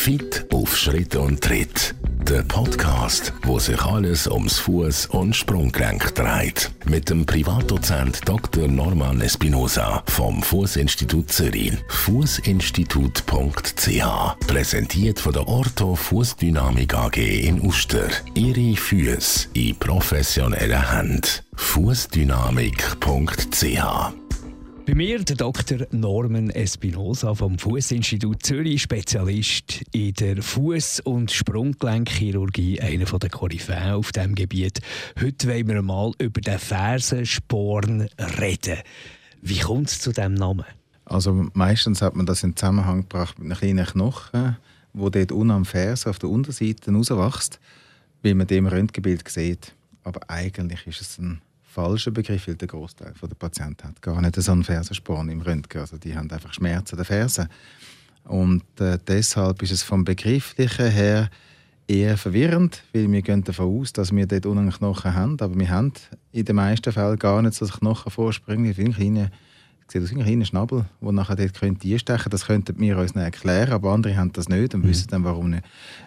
Fit auf Schritt und Tritt. Der Podcast, wo sich alles ums Fuß- und Sprunggelenk dreht. Mit dem Privatdozent Dr. Norman Espinosa vom Fußinstitut Zürich. Fußinstitut.ch. Präsentiert von der Ortho Fußdynamik AG in Uster. Ihre Füße in professioneller Hand. Fußdynamik.ch. Bei mir der Dr. Norman Espinosa vom Fußinstitut Zürich, Spezialist in der Fuß- und Sprunggelenkchirurgie, einer der Koryphäen auf diesem Gebiet. Heute wollen wir mal über den Fersensporn reden. Wie kommt es zu diesem Namen? Also meistens hat man das in Zusammenhang gebracht mit einem kleinen Knochen, der dort unten am Fersen auf der Unterseite rauswächst, wie man dem Röntgenbild sieht. Aber eigentlich ist es ein falscher Begriff, weil der Großteil der Patienten hat gar nicht so einen Fersensporn im Röntgen. Also die haben einfach Schmerzen der Fersen. Und deshalb ist es vom Begrifflichen her eher verwirrend, weil wir gehen davon aus, dass wir dort unten einen Knochen haben, aber wir haben in den meisten Fällen gar nicht so Knochenvorsprünge wie ein kleiner Schnabel, der nachher dort einstechen könnte. Das könnten wir uns nicht erklären, aber andere haben das nicht und wissen dann, warum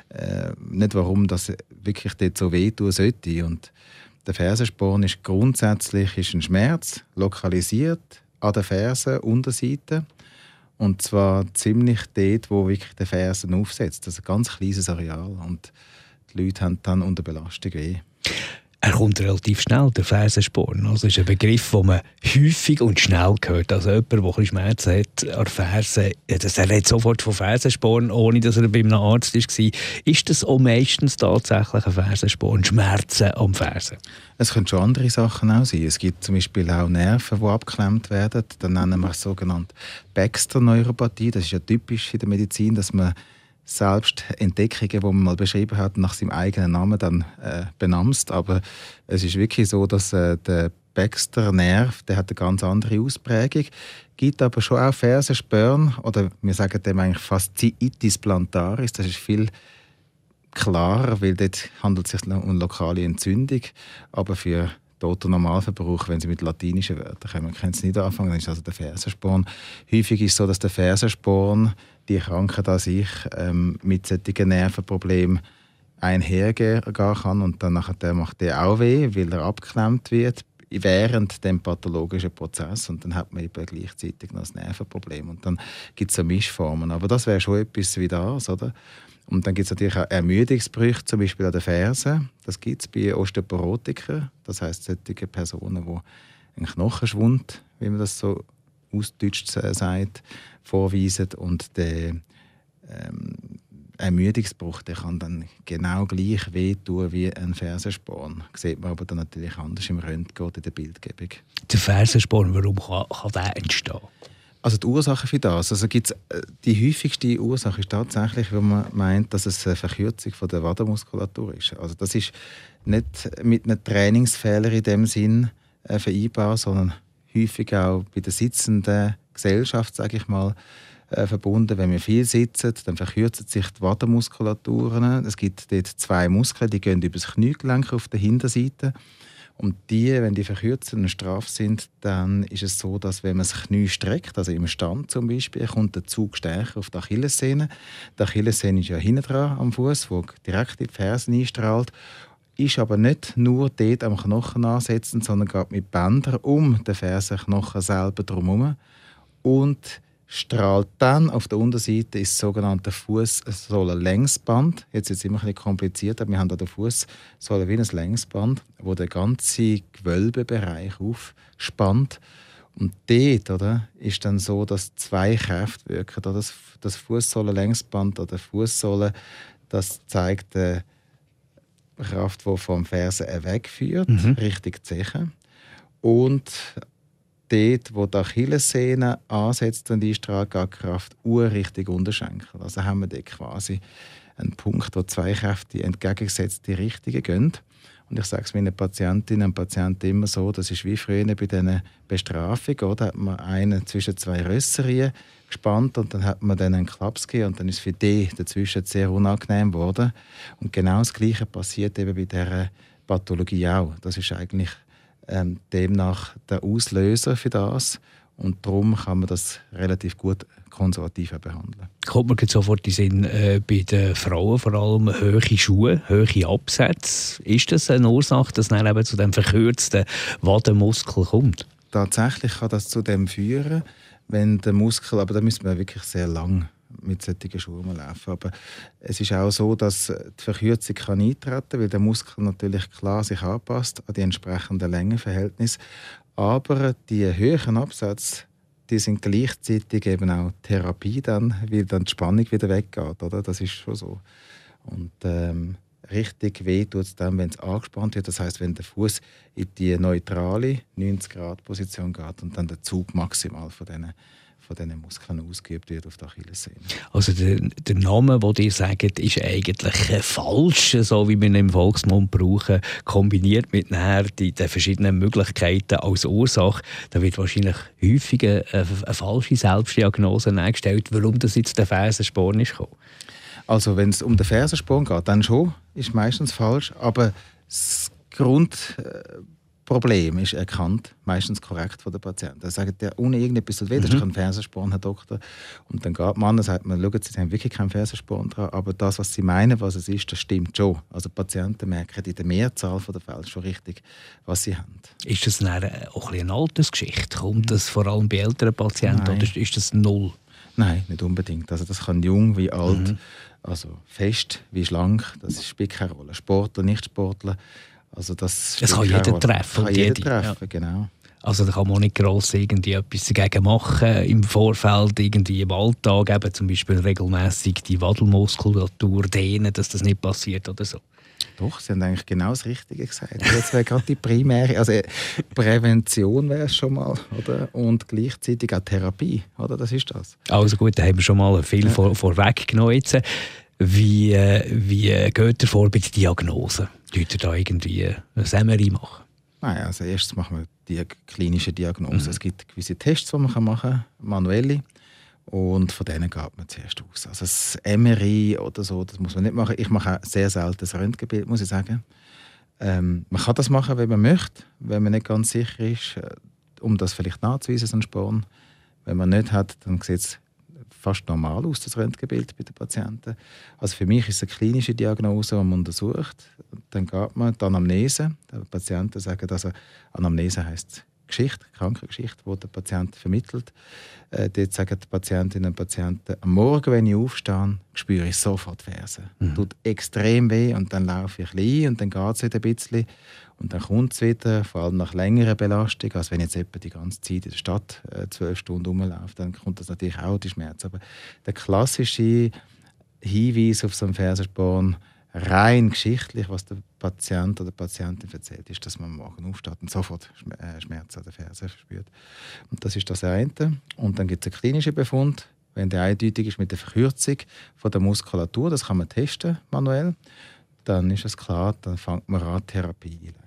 das wirklich dort so wehtun sollte. Und der Fersensporn ist grundsätzlich ein Schmerz, lokalisiert an der Fersenunterseite. Und zwar ziemlich dort, wo wirklich der Fersen aufsetzt. Das ist ein ganz kleines Areal. Und die Leute haben dann unter Belastung weh. Er kommt relativ schnell, der Fersensporn. Also ist ein Begriff, den man häufig und schnell hört. Also jemand, der ein bisschen Schmerzen hat an der Ferse, er redet sofort von Fersensporn, ohne dass er bei einem Arzt war. Ist das auch meistens tatsächlich ein Fersensporn, Schmerzen am Fersen? Es können schon andere Sachen auch sein. Es gibt zum Beispiel auch Nerven, die abgeklemmt werden. Dann nennen wir es sogenannte Baxter-Neuropathie. Das ist ja typisch in der Medizin, dass man selbst Entdeckungen, die man mal beschrieben hat, nach seinem eigenen Namen dann benamst. Aber es ist wirklich so, dass der Baxter-Nerv, der hat eine ganz andere Ausprägung. Gibt aber schon auch Fersensporn, oder wir sagen dem eigentlich Fasciitis plantaris. Das ist viel klarer, weil dort handelt es sich um eine lokale Entzündung. Aber für den Normalverbrauch, wenn Sie mit latinischen Wörtern kommen, können Sie nicht anfangen, dann ist also der Fersensporn. Häufig ist es so, dass der Fersensporn, die Krankheit an sich, mit solchen Nervenproblemen einhergehen kann und dann macht der auch weh, weil er abgeklemmt wird während dem pathologischen Prozess und dann hat man eben gleichzeitig noch ein Nervenproblem und dann gibt es so Mischformen. Aber das wäre schon etwas wie das, oder? Und dann gibt es natürlich auch Ermüdungsbrüche, zum Beispiel an den Fersen. Das gibt es bei Osteoporotikern, das heisst solche Personen, die einen Knochenschwund, wie man das so ausdeutscht sagt, vorweisen. Und der Ermüdungsbruch, der kann dann genau gleich wehtun wie ein Fersensporn. Das sieht man aber dann natürlich anders im Röntgen oder in der Bildgebung. Der Fersensporn, warum kann der entstehen? Also die Ursache für das, die häufigste Ursache ist tatsächlich, wenn man meint, dass es eine Verkürzung von der Wadenmuskulatur ist. Also das ist nicht mit einem Trainingsfehler in dem Sinn vereinbar, sondern häufig auch bei der sitzenden Gesellschaft, sage ich mal, verbunden. Wenn wir viel sitzen, dann verkürzen sich die Wadenmuskulaturen. Es gibt dort zwei Muskeln, die gehen über das Kniegelenk auf der Hinterseite. Und wenn die verkürzt und straff sind, dann ist es so, dass wenn man das Knie streckt, also im Stand zum Beispiel, kommt der Zug stärker auf die Achillessehne. Die Achillessehne ist ja hinten dran am Fuß, wo direkt in die Fersen einstrahlt. Ist aber nicht nur dort am Knochen ansetzen, sondern geht mit Bändern um den Fersenknochen selber drumherum und strahlt dann auf der Unterseite ist das sogenannte Fußsohlenlängsband. Jetzt ist es immer ein bisschen komplizierter. Wir haben an der Fußsohle wie ein Längsband, wo der ganze Gewölbebereich aufspannt. Und dort ist dann so, dass zwei Kräfte wirken. Das Fußsohlenlängsband oder Fußsohle, das zeigt die Kraft, die vom Fersen wegführt, Richtung Zeche. Und dort, wo die Achillessehne ansetzt und einstrahlt, geht die Kraft Richtung Unterschenkel. Also haben wir dort quasi einen Punkt, wo zwei Kräfte entgegengesetzte Richtungen gehen. Und ich sage es meinen Patientinnen und Patienten immer so, das ist wie früher bei diesen Bestrafungen. Da hat man einen zwischen zwei Rösserien gespannt und dann hat man dann einen Klaps gegeben und dann ist für die dazwischen sehr unangenehm geworden. Und genau das Gleiche passiert eben bei dieser Pathologie auch. Das ist eigentlich demnach der Auslöser für das. Und darum kann man das relativ gut konservativ behandeln. Kommt mir sofort in den Sinn, bei den Frauen vor allem hohe Schuhe, hohe Absätze. Ist das eine Ursache, dass dann eben zu dem verkürzten Wadenmuskel kommt? Tatsächlich kann das zu dem führen, wenn der Muskel, aber da müssen wir wirklich sehr lang mit solchen Schuhen laufen. Aber es ist auch so, dass die Verkürzung kann eintreten, weil der Muskel natürlich klar sich anpasst an die entsprechenden Längenverhältnisse. Aber die höheren Absätze, die sind gleichzeitig eben auch Therapie dann, weil dann die Spannung wieder weggeht. Oder? Das ist schon so. Und richtig weh tut es dann, wenn es angespannt wird. Das heisst, wenn der Fuß in die neutrale 90-Grad-Position geht und dann der Zug maximal von diesen Muskeln ausgeübt wird auf der Achillessehne. Also der Name, den ihr sagt, ist eigentlich falsch, so wie wir ihn im Volksmund brauchen, kombiniert mit den verschiedenen Möglichkeiten als Ursache. Da wird wahrscheinlich häufig eine falsche Selbstdiagnose gestellt, warum das jetzt der Fersensporn ist gekommen. Also wenn es um den Fersensporn geht, dann schon, ist meistens falsch, aber das Grundproblem ist erkannt, meistens korrekt von den Patienten. Da sagt der ohne irgendetwas tut weh, das ist kein Fersensporn, Herr Doktor. Und dann geht man und sagt man, schauen Sie, Sie haben wirklich keinen Fersensporn dran, aber das, was Sie meinen, was es ist, das stimmt schon. Also die Patienten merken in der Mehrzahl der Fälle schon richtig, was sie haben. Ist das dann auch eine Altersgeschichte? Kommt das vor allem bei älteren Patienten oder ist das null? Nein, nicht unbedingt. Also das kann jung wie alt, also fest wie schlank, das spielt keine Rolle. Sportler, Nicht-Sportler, also das kann jeder treffen. Kann jeder treffen, genau. Also da kann man nicht gross irgendwie etwas dagegen machen im Vorfeld, irgendwie im Alltag, eben zum Beispiel regelmäßig die Wadenmuskulatur dehnen, dass das nicht passiert oder so. Doch, Sie haben eigentlich genau das Richtige gesagt. Jetzt wäre gerade die primäre, also Prävention wäre es schon mal, oder? Und gleichzeitig auch Therapie, oder? Das ist das. Also gut, da haben wir schon mal viel vorweggenommen jetzt. Wie geht ihr vor bei der Diagnose? Tut ihr da irgendwie eine MRI machen? Nein, also erstens machen wir die klinische Diagnose. Es gibt gewisse Tests, die man machen kann, manuelle. Und von denen geht man zuerst aus. Also das MRI oder so, das muss man nicht machen. Ich mache auch sehr selten das Röntgenbild, muss ich sagen. Man kann das machen, wenn man möchte, wenn man nicht ganz sicher ist, um das vielleicht nachzuweisen, so einen Sporn. Wenn man nicht hat, dann sieht es fast normal aus, das Röntgenbild bei den Patienten. Also für mich ist es eine klinische Diagnose, die man untersucht. Dann geht man die Anamnese. Die Patienten sagen, also Anamnese heisst Geschichte, Krankengeschichte, die der Patient vermittelt. Dort sagen die Patientinnen und Patienten, am Morgen, wenn ich aufstehe, spüre ich sofort die Fersen. Tut extrem weh und dann laufe ich ein bisschen und dann geht es wieder ein bisschen. Und dann kommt es wieder, vor allem nach längerer Belastung, als wenn jetzt jemand die ganze Zeit in der Stadt 12 Stunden rumläuft, dann kommt das natürlich auch, die Schmerz. Aber der klassische Hinweis auf so einen Fersensporn, rein geschichtlich, was der Patient oder die Patientin erzählt, ist, dass man morgen aufsteht und sofort Schmerzen an der Ferse verspürt. Und das ist das eine. Und dann gibt es einen klinischen Befund, wenn der eindeutig ist mit der Verkürzung von der Muskulatur, das kann man testen manuell, dann ist es klar, dann fängt man an, Therapie einleiten.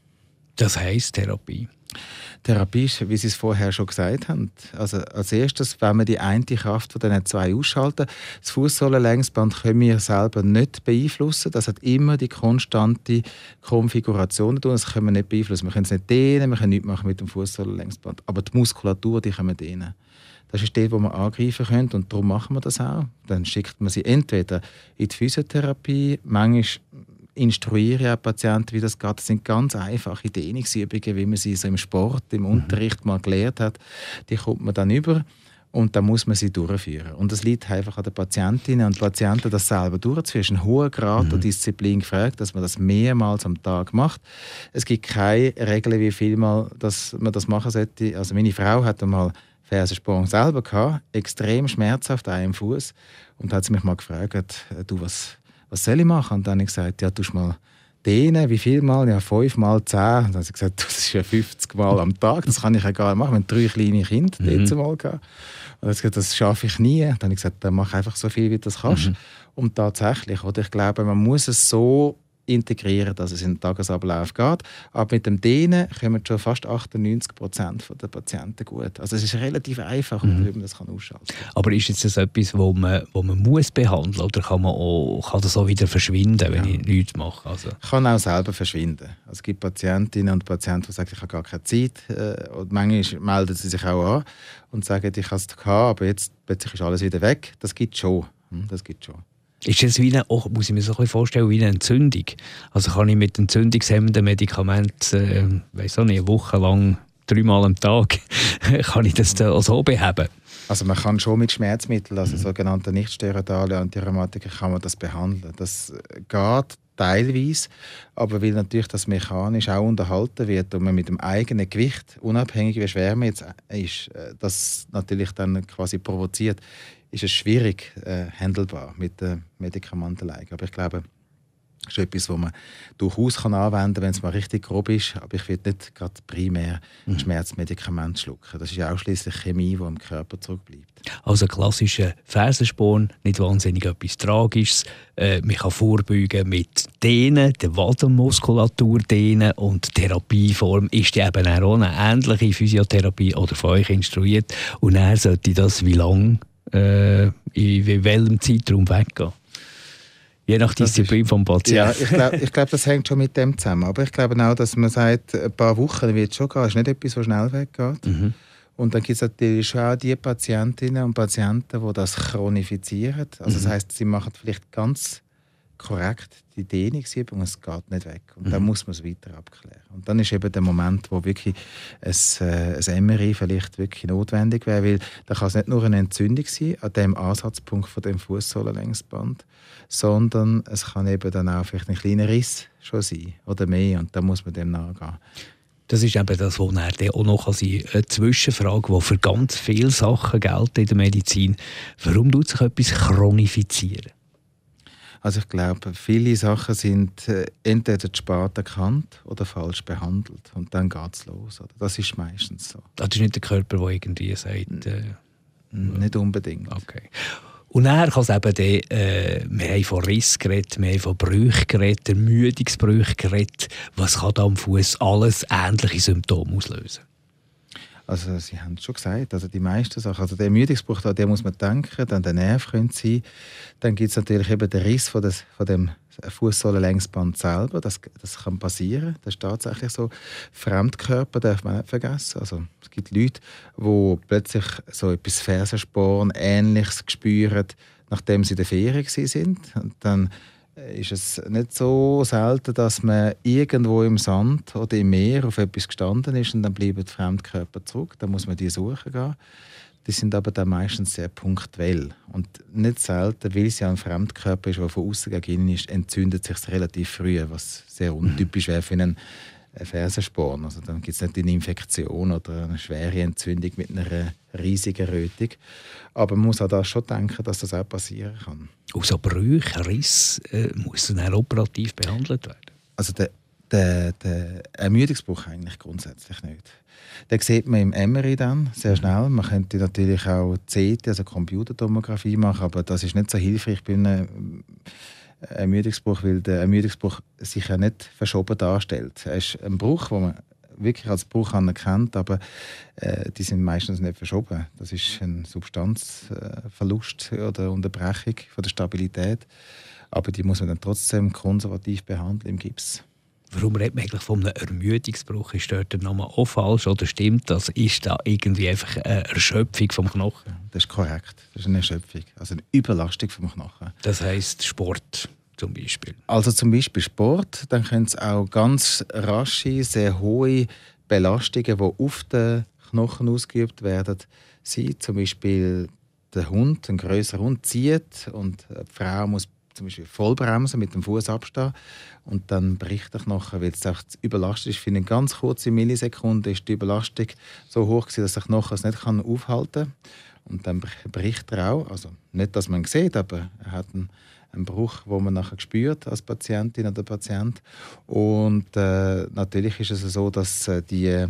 Das heisst Therapie? Therapie ist, wie Sie es vorher schon gesagt haben. Also als erstes, wenn wir die eine Kraft von diesen zwei ausschalten. Das Fußsohlenlängsband können wir selber nicht beeinflussen. Das hat immer die konstante Konfiguration. Das können wir nicht beeinflussen. Wir können es nicht dehnen, wir können nichts machen mit dem Fußsohlenlängsband. Aber die Muskulatur, die können wir dehnen. Das ist das, wo wir angreifen können und darum machen wir das auch. Dann schickt man sie entweder in die Physiotherapie, manchmal instruiere ich auch Patienten, wie das geht. Das sind ganz einfache Dehnungsübungen, wie man sie so im Sport, im Unterricht mal gelernt hat. Die kommt man dann über und dann muss man sie durchführen. Und es liegt einfach an den Patientinnen und Patienten, das selber durchzuführen. Es ist ein hoher Grad der Disziplin gefragt, dass man das mehrmals am Tag macht. Es gibt keine Regeln, wie viel Mal man das machen sollte. Also meine Frau hat einmal Fersensporn selber gehabt, extrem schmerzhaft an einem Fuß, und hat sie mich mal gefragt, du, was soll ich machen? Und dann habe ich gesagt, ja, tust mal dehnen, wie viel Mal? Ja, 5 mal 10. Und dann habe ich gesagt, das ist ja 50 Mal am Tag, das kann ich ja gar nicht machen, wenn 3 kleine Kinder mal gehabt. Und dann habe ich gesagt, das schaffe ich nie. Dann habe ich gesagt, dann mach einfach so viel, wie du das kannst. Und tatsächlich, oder? Ich glaube, man muss es so integrieren, dass es in den Tagesablauf geht. Aber mit dem Dehnen kommen schon fast 98% der Patienten gut. Also es ist relativ einfach, wie man das ausschalten kann. Aber ist jetzt das etwas, wo man muss behandeln oder kann das auch wieder verschwinden, wenn ich nichts mache? Also. Kann auch selber verschwinden. Also es gibt Patientinnen und Patienten, die sagen, ich habe gar keine Zeit. Und manchmal melden sie sich auch an und sagen, ich habe es gehabt, aber jetzt plötzlich ist alles wieder weg. Das gibt es schon. Ist das wie muss ich mir so ein bisschen vorstellen, wie eine Entzündung? Also kann ich mit entzündungshemmenden Medikamenten, eine Woche lang 3-mal am Tag, kann ich das da so beheben? Also man kann schon mit Schmerzmitteln, also sogenannte nicht-steroidale Antiraumatiker, kann man das behandeln. Das geht teilweise, aber weil natürlich das mechanisch auch unterhalten wird und man mit dem eigenen Gewicht, unabhängig wie schwer man jetzt ist, das natürlich dann quasi provoziert, ist es schwierig handelbar mit den Medikamenten. Aber ich glaube, das ist etwas, das man durchaus anwenden kann, wenn es mal richtig grob ist. Aber ich würde nicht gerade primär Schmerzmedikamente schlucken. Das ist ja auch schliesslich Chemie, die im Körper zurückbleibt. Also klassischer Fersensporn, nicht wahnsinnig etwas Tragisches. Man kann vorbeugen mit Dehnen, der Wadenmuskulatur dehnen, und die Therapieform ist eben auch eine ähnliche Physiotherapie oder von euch instruiert. Und er sollte das wie lange, in welchem Zeitraum weggehen? Je nach Disziplin vom Patienten. Ja, ich glaube, das hängt schon mit dem zusammen. Aber ich glaube auch, dass man sagt, ein paar Wochen wird es schon gehen. Es ist nicht etwas, das schnell weggeht. Und dann gibt es natürlich schon auch die Patientinnen und Patienten, die das chronifizieren. Also das heisst, sie machen vielleicht ganz korrekt die Dehnungsübung, es geht nicht weg. Und dann muss man es weiter abklären. Und dann ist eben der Moment, wo wirklich ein MRI vielleicht wirklich notwendig wäre, weil da kann es nicht nur eine Entzündung sein, an dem Ansatzpunkt von dem Fußsohlenlängsband, sondern es kann eben dann auch vielleicht ein kleiner Riss schon sein oder mehr, und da muss man dem nachgehen. Das ist eben das, was dann auch noch sein kann. Eine Zwischenfrage, die für ganz viele Sachen gilt in der Medizin. Warum tut sich etwas chronifizieren? Also ich glaube, viele Sachen sind entweder zu spät erkannt oder falsch behandelt. Und dann geht es los. Oder? Das ist meistens so. Das ist nicht der Körper, der irgendwie sagt... nicht unbedingt. Okay. Und dann kann es eben wir haben von Riss geredet, wir haben von Brüchen geredet, Ermüdungsbrüchen geredet. Was kann da am Fuß alles ähnliche Symptome auslösen? Also Sie haben es schon gesagt, also die meisten Sachen. Also der Ermüdungsbruch, an den muss man denken, dann der Nerv könnte sein. Dann gibt es natürlich eben den Riss von dem Fußsohlenlängsband selber. Das kann passieren, das ist tatsächlich so. Fremdkörper darf man nicht vergessen. Also es gibt Leute, die plötzlich so etwas Fersensporn Ähnliches spüren, nachdem sie in der Ferien waren. Und dann ist es nicht so selten, dass man irgendwo im Sand oder im Meer auf etwas gestanden ist und dann bleiben die Fremdkörper zurück. Dann muss man die suchen gehen. Die sind aber dann meistens sehr punktuell. Und nicht selten, weil es ja ein Fremdkörper ist, der von außen gegen ihn ist, entzündet sich es relativ früh, was sehr untypisch wäre für einen Fersensporn. Also dann gibt es nicht eine Infektion oder eine schwere Entzündung mit einer riesigen Rötung. Aber man muss auch da schon denken, dass das auch passieren kann. Aus so Brüchen, Riss, muss dann operativ behandelt werden? Also der Ermüdungsbruch eigentlich grundsätzlich nicht. Den sieht man im MRI dann sehr schnell. Man könnte natürlich auch CT, also Computertomographie machen, aber das ist nicht so hilfreich bei einem Ermüdungsbruch, weil der Ermüdungsbruch sich ja nicht verschoben darstellt. Es ist ein Bruch, den man wirklich als Bruch anerkennt, aber die sind meistens nicht verschoben. Das ist ein Substanzverlust oder Unterbrechung von der Stabilität. Aber die muss man dann trotzdem konservativ behandeln im Gips. Warum redet man eigentlich von einem Ermüdungsbruch? Ist dort der Name auch falsch oder stimmt das? Ist da irgendwie einfach eine Erschöpfung vom Knochen? Das ist korrekt. Das ist eine Erschöpfung, also eine Überlastung vom Knochen. Das heisst Sport zum Beispiel? Also zum Beispiel Sport. Dann können es auch ganz rasche, sehr hohe Belastungen, die auf den Knochen ausgeübt werden, sein. Zum Beispiel der Hund, ein grösserer Hund, zieht und die Frau muss zum Beispiel vollbremsen, mit dem Fuß abstehen und dann bricht der Knochen, weil es auch überlastet ist. Für eine ganz kurze Millisekunde ist die Überlastung so hoch gewesen, dass der Knochen es nicht aufhalten kann. Und dann bricht er auch. Also nicht, dass man ihn sieht, aber er hat einen Bruch, den man nachher spürt als Patientin oder Patient. Und natürlich ist es so, dass die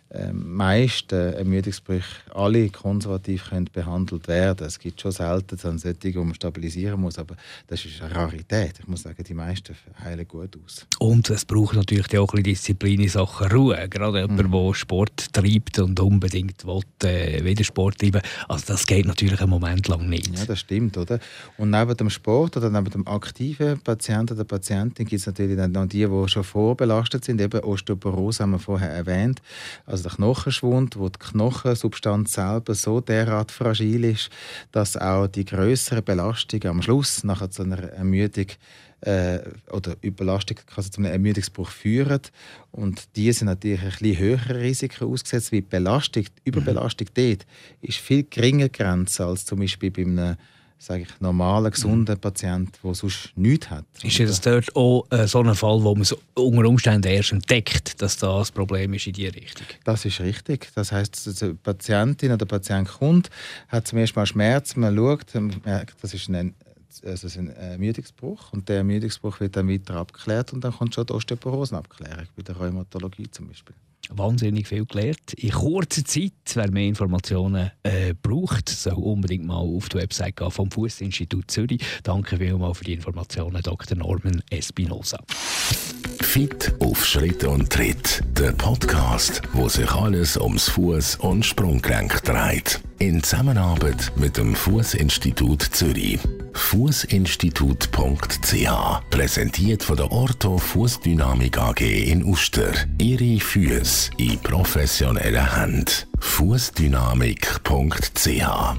meisten Ermüdungsbrüche alle konservativ können behandelt werden. Es gibt schon selten solche, die man stabilisieren muss, aber das ist eine Rarität. Ich muss sagen, die meisten heilen gut aus. Und es braucht natürlich auch ein bisschen Disziplin in Sachen Ruhe. Gerade jemand, der Sport treibt und unbedingt will, wieder Sport treiben, also das geht natürlich einen Moment lang nicht. Ja, das stimmt, oder? Und neben dem Sport oder neben dem aktiven Patienten oder Patientin gibt es natürlich dann noch die schon vorbelastet sind. Eben Osteoporose haben wir vorher erwähnt. Also der Knochenschwund, wo die Knochensubstanz selber so derart fragil ist, dass auch die grösseren Belastungen am Schluss nachher zu einer Ermüdung oder Überlastung kann zu einem Ermüdungsbruch führen. Und die sind natürlich ein bisschen höheren Risiken ausgesetzt, weil die Belastung, die Überbelastung dort ist viel geringer Grenze als zum Beispiel bei einem normalen, gesunden Patienten, der sonst nichts hat. Ist das dort auch so ein Fall, wo man es unter Umständen erst entdeckt, dass das Problem ist in diese Richtung? Das ist richtig. Das heisst, die Patientin oder der Patient kommt, hat zum ersten Mal Schmerz, man schaut, man merkt, das ist ein Ermüdungsbruch und der Ermüdungsbruch wird dann weiter abgeklärt und dann kommt schon die Osteoporosenabklärung, bei der Rheumatologie zum Beispiel. Wahnsinnig viel gelernt. In kurzer Zeit, wer mehr Informationen braucht, soll unbedingt mal auf die Website gehen vom Fussinstitut Zürich. Danke vielmals für die Informationen, Dr. Norman Espinosa. Fit auf Schritt und Tritt. Der Podcast, wo sich alles ums Fuß- und Sprunggelenk dreht. In Zusammenarbeit mit dem Fussinstitut Zürich. Fussinstitut.ch. Präsentiert von der Ortho Fußdynamik AG in Uster. Ihre Füße in professioneller Hand. Fußdynamik.ch.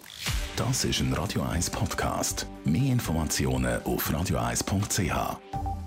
Das ist ein Radio 1 Podcast. Mehr Informationen auf radio1.ch.